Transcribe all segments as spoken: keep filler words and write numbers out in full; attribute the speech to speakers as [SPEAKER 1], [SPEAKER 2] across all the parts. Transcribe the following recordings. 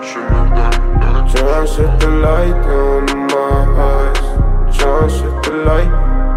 [SPEAKER 1] Tryna set the light down in my eyes. Tryna set the light.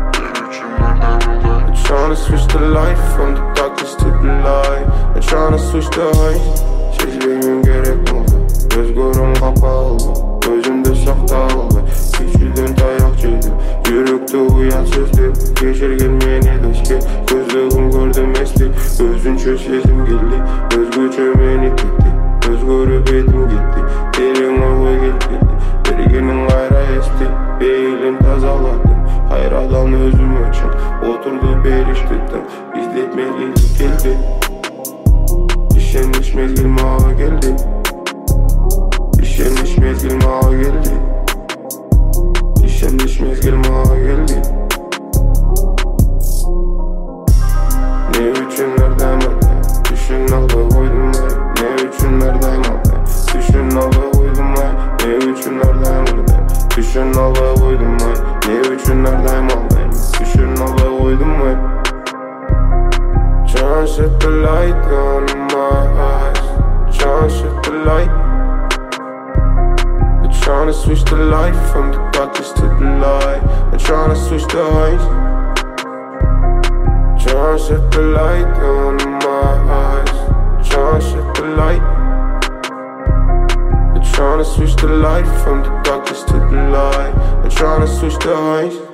[SPEAKER 1] I'm tryna switch the light from the darkness to the light. I'm tryna switch the height. Сезбеймін керек мұлды. Өзгөрім қапалы. Өзімді сақталы. Кешуден таяқ жеді. Жүректі ұятсыз деп кешірген мен едішке. Көздігін көрдім естек. Өзінше сезім келді. Өзгөчө мені кетті. Өзгөріп етім кетті. Терең ойға келді. Бергенің қайра есті. Бейлін тазаладым. Қайрадан өзім өчін. Отырды періштеттің. İzdеп мезгіл келді. İşeniş mezgil mağa geldi. İşeniş mezgil mağa geldi. İşeniş mezgil mağa geldi. Ne üçün nereden aldı? Düşün aldı koydum ben. Ne üçün nereden aldı? Düşün aldı koydum ben. Ne üçün nereden aldı? Düşün aldı koydum ben. Ne üçün nereden aldı? Düşün aldı koydum ben. Tryna set the light down in my eyes. Tryna set the light. I'm tryna switch the light from the darkness to the light. I'm tryna switch the height. Tryna set the light down in my eyes. Tryna set the light. I'm tryna switch the light from the darkness to the light. I'm tryna switch the height.